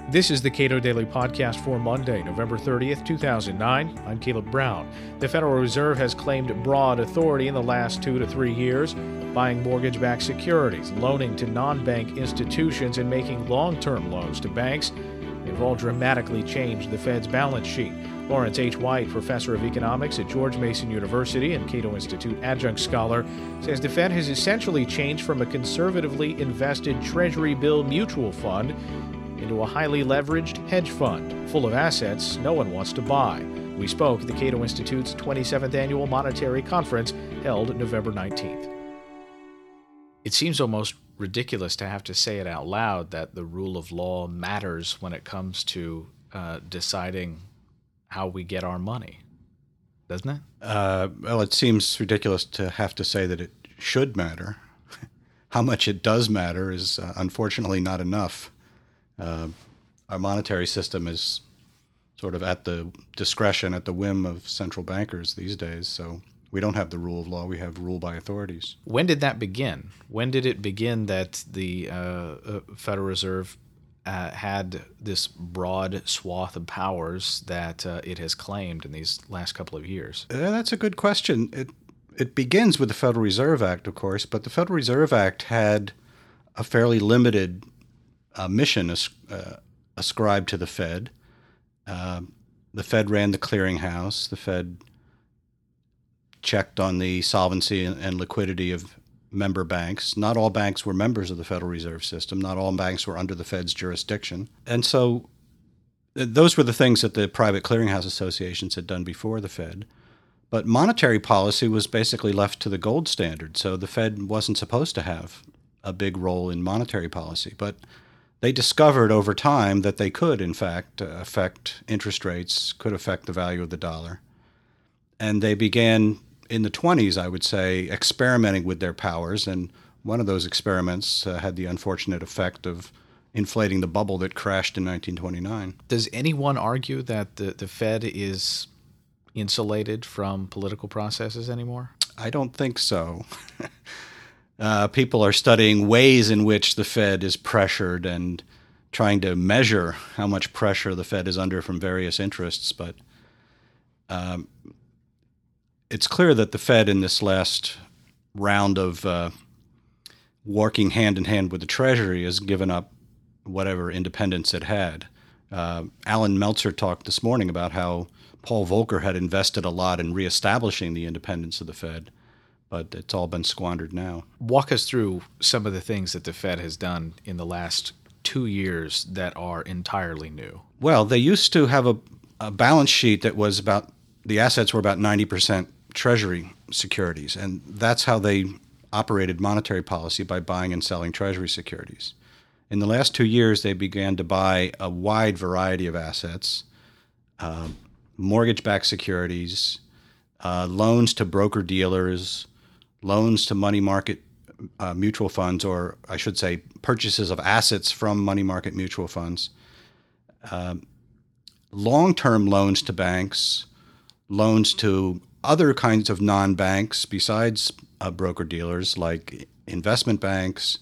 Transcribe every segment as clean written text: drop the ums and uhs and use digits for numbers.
This is the Cato Daily Podcast for Monday, November 30th, 2009. I'm Caleb Brown. The Federal Reserve has claimed broad authority in the last 2 to 3 years, buying mortgage-backed securities, loaning to non-bank institutions, and making long-term loans to banks. They've all dramatically changed the Fed's balance sheet. Lawrence H. White, professor of economics at George Mason University and Cato Institute adjunct scholar, says the Fed has essentially changed from a conservatively invested Treasury bill mutual fund into a highly leveraged hedge fund, full of assets no one wants to buy. We spoke at the Cato Institute's 27th Annual Monetary Conference held November 19th. It seems almost ridiculous to have to say it out loud that the rule of law matters when it comes to deciding how we get our money, doesn't it? Well, it seems ridiculous to have to say that it should matter. How much it does matter is unfortunately not enough. Our monetary system is sort of at the discretion, at the whim of central bankers these days. So we don't have the rule of law. We have rule by authorities. When did that begin? When did it begin that the Federal Reserve had this broad swath of powers that it has claimed in these last couple of years? That's a good question. It begins with the Federal Reserve Act, of course, but the Federal Reserve Act had a fairly limited mission ascribed to the Fed. The Fed ran the clearinghouse. The Fed checked on the solvency and liquidity of member banks. Not all banks were members of the Federal Reserve System. Not all banks were under the Fed's jurisdiction. And so those were the things that the private clearinghouse associations had done before the Fed. But monetary policy was basically left to the gold standard. So the Fed wasn't supposed to have a big role in monetary policy. But they discovered over time that they could, in fact, affect interest rates, could affect the value of the dollar. And they began in the 1920s, I would say, experimenting with their powers. And one of those experiments had the unfortunate effect of inflating the bubble that crashed in 1929. Does anyone argue that the Fed is insulated from political processes anymore? I don't think so. People are studying ways in which the Fed is pressured and trying to measure how much pressure the Fed is under from various interests. But it's clear that the Fed in this last round of working hand in hand with the Treasury has given up whatever independence it had. Alan Meltzer talked this morning about how Paul Volcker had invested a lot in reestablishing the independence of the Fed, but it's all been squandered now. Walk us through some of the things that the Fed has done in the last 2 years that are entirely new. Well, they used to have a balance sheet that was the assets were about 90% Treasury securities, and that's how they operated monetary policy, by buying and selling Treasury securities. In the last 2 years, they began to buy a wide variety of assets, mortgage-backed securities, loans to broker-dealers, loans to money market mutual funds, or I should say purchases of assets from money market mutual funds, long-term loans to banks, loans to other kinds of non-banks besides broker-dealers like investment banks.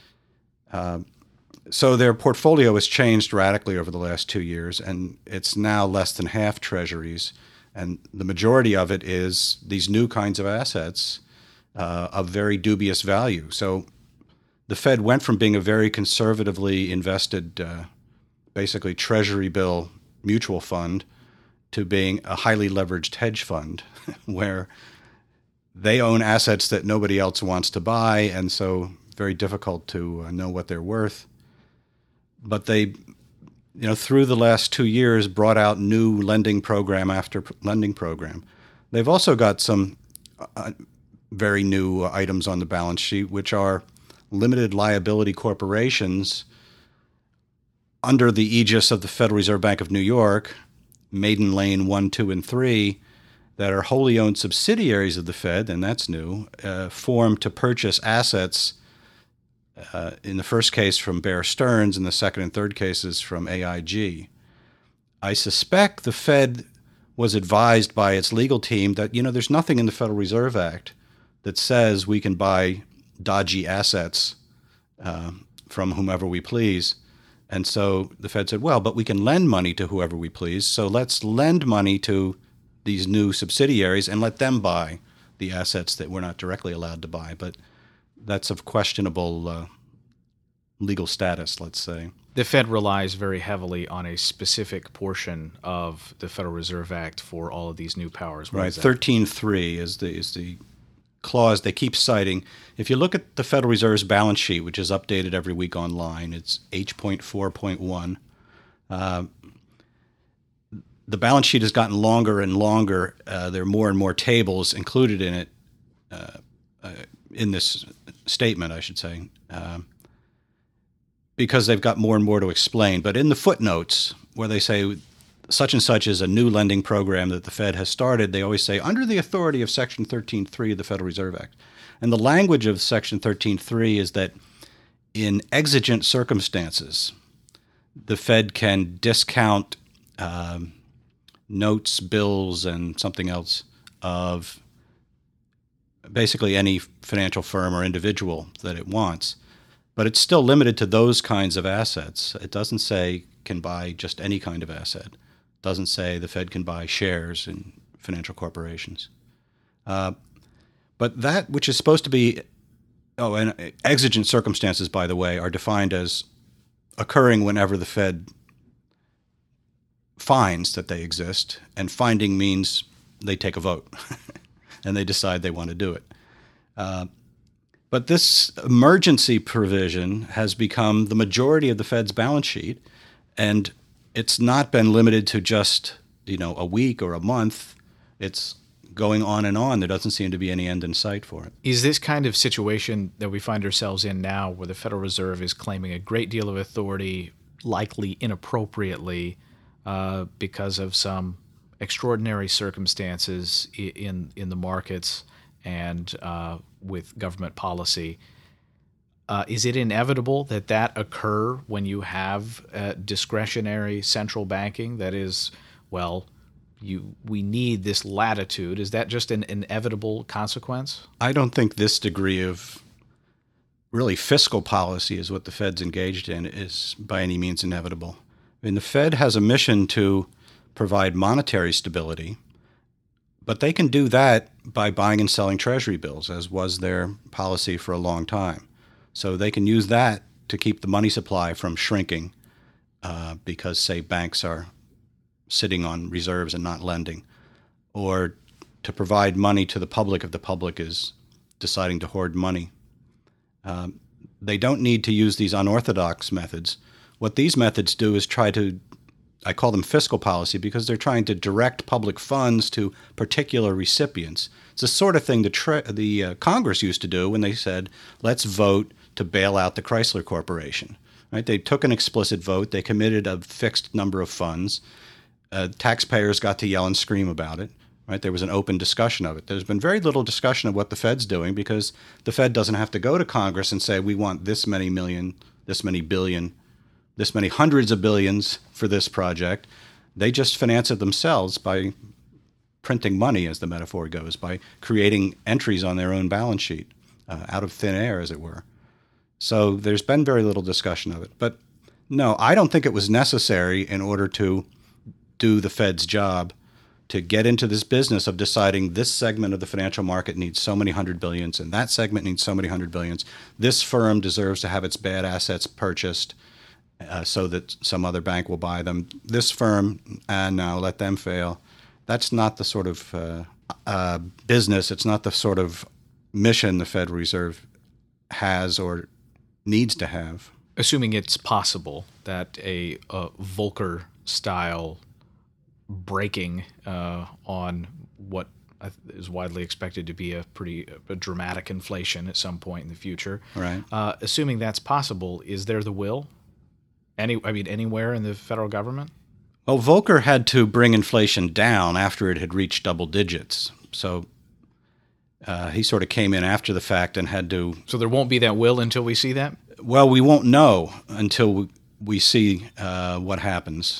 So their portfolio has changed radically over the last 2 years, and it's now less than half treasuries, and the majority of it is these new kinds of assets of very dubious value. So the Fed went from being a very conservatively invested, basically treasury bill mutual fund, to being a highly leveraged hedge fund where they own assets that nobody else wants to buy, and so very difficult to know what they're worth. But they, through the last 2 years, brought out new lending program after lending program. They've also got some very new items on the balance sheet, which are limited liability corporations under the aegis of the Federal Reserve Bank of New York, Maiden Lane 1, 2, and 3, that are wholly owned subsidiaries of the Fed, and that's new, formed to purchase assets, in the first case from Bear Stearns, in the second and third cases from AIG. I suspect the Fed was advised by its legal team that, there's nothing in the Federal Reserve Act that says we can buy dodgy assets from whomever we please. And so the Fed said, well, but we can lend money to whoever we please, so let's lend money to these new subsidiaries and let them buy the assets that we're not directly allowed to buy. But that's of questionable legal status, let's say. The Fed relies very heavily on a specific portion of the Federal Reserve Act for all of these new powers. Right, 13.3 is the clause they keep citing. If you look at the Federal Reserve's balance sheet, which is updated every week online, it's H.4.1. The balance sheet has gotten longer and longer. There are more and more tables included in it, in this statement, I should say, because they've got more and more to explain. But in the footnotes, where they say such and such is a new lending program that the Fed has started, they always say, under the authority of Section 13.3 of the Federal Reserve Act. And the language of Section 13.3 is that in exigent circumstances, the Fed can discount notes, bills, and something else of basically any financial firm or individual that it wants. But it's still limited to those kinds of assets. It doesn't say can buy just any kind of asset. It doesn't say the Fed can buy shares in financial corporations. But that which is supposed to be, and exigent circumstances, by the way, are defined as occurring whenever the Fed finds that they exist, and finding means they take a vote and they decide they want to do it. But this emergency provision has become the majority of the Fed's balance sheet, and it's not been limited to just, a week or a month. It's going on and on. There doesn't seem to be any end in sight for it. Is this kind of situation that we find ourselves in now, where the Federal Reserve is claiming a great deal of authority, likely inappropriately, because of some extraordinary circumstances in the markets and with government policy, is it inevitable that occur when you have discretionary central banking? That is, we need this latitude. Is that just an inevitable consequence? I don't think this degree of really fiscal policy is what the Fed's engaged in is by any means inevitable. I mean, the Fed has a mission to provide monetary stability, but they can do that by buying and selling Treasury bills, as was their policy for a long time. So they can use that to keep the money supply from shrinking because, say, banks are sitting on reserves and not lending, or to provide money to the public if the public is deciding to hoard money. They don't need to use these unorthodox methods. What these methods do is I call them fiscal policy because they're trying to direct public funds to particular recipients. It's the sort of thing the Congress used to do when they said, let's vote to bail out the Chrysler Corporation. Right? They took an explicit vote. They committed a fixed number of funds. Taxpayers got to yell and scream about it. Right? There was an open discussion of it. There's been very little discussion of what the Fed's doing because the Fed doesn't have to go to Congress and say, we want this many million, this many billion, this many hundreds of billions for this project. They just finance it themselves by printing money, as the metaphor goes, by creating entries on their own balance sheet, out of thin air, as it were. So there's been very little discussion of it. But no, I don't think it was necessary in order to do the Fed's job to get into this business of deciding this segment of the financial market needs so many hundred billions and that segment needs so many hundred billions. This firm deserves to have its bad assets purchased so that some other bank will buy them. This firm, and now let them fail. That's not the sort of business. It's not the sort of mission the Federal Reserve has or needs to have. Assuming it's possible that a Volcker-style breaking on what is widely expected to be a dramatic inflation at some point in the future. Right. Assuming that's possible, is there the will? Anywhere in the federal government? Well, Volcker had to bring inflation down after it had reached double digits. So he sort of came in after the fact and had to... So there won't be that will until we see that? Well, we won't know until we see what happens.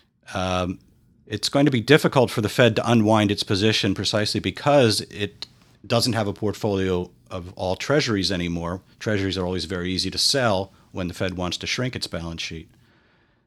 It's going to be difficult for the Fed to unwind its position precisely because it doesn't have a portfolio of all treasuries anymore. Treasuries are always very easy to sell when the Fed wants to shrink its balance sheet.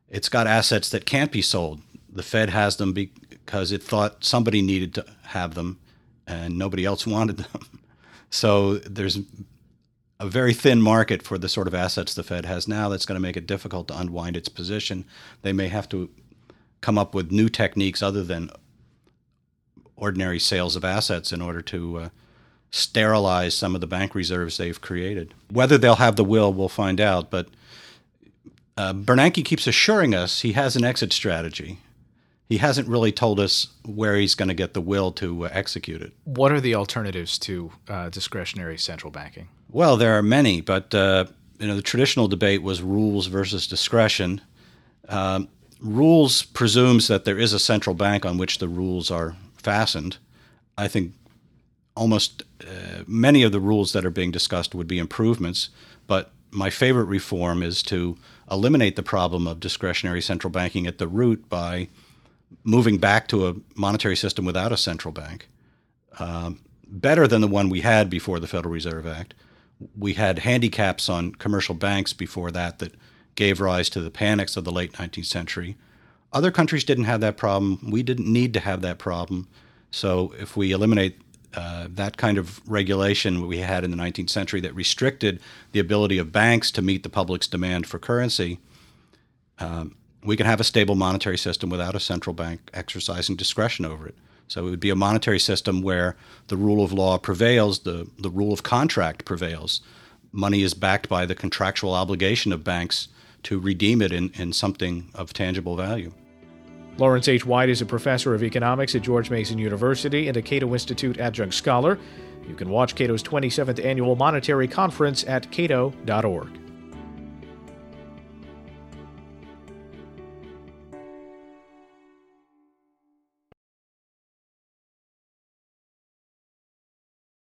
It's got assets that can't be sold. The Fed has them because it thought somebody needed to have them and nobody else wanted them. So there's a very thin market for the sort of assets the Fed has now that's going to make it difficult to unwind its position. They may have to come up with new techniques other than ordinary sales of assets in order to sterilize some of the bank reserves they've created. Whether they'll have the will, we'll find out. But Bernanke keeps assuring us he has an exit strategy. He hasn't really told us where he's going to get the will to execute it. What are the alternatives to discretionary central banking? Well, there are many, but the traditional debate was rules versus discretion. Rules presumes that there is a central bank on which the rules are fastened. I think almost many of the rules that are being discussed would be improvements, but my favorite reform is to eliminate the problem of discretionary central banking at the root by moving back to a monetary system without a central bank, better than the one we had before the Federal Reserve Act. We had handicaps on commercial banks before that gave rise to the panics of the late 19th century. Other countries didn't have that problem. We didn't need to have that problem. So if we eliminate that kind of regulation we had in the 19th century that restricted the ability of banks to meet the public's demand for currency, we can have a stable monetary system without a central bank exercising discretion over it. So it would be a monetary system where the rule of law prevails, the rule of contract prevails. Money is backed by the contractual obligation of banks to redeem it in something of tangible value. Lawrence H. White is a professor of economics at George Mason University and a Cato Institute adjunct scholar. You can watch Cato's 27th Annual Monetary Conference at cato.org.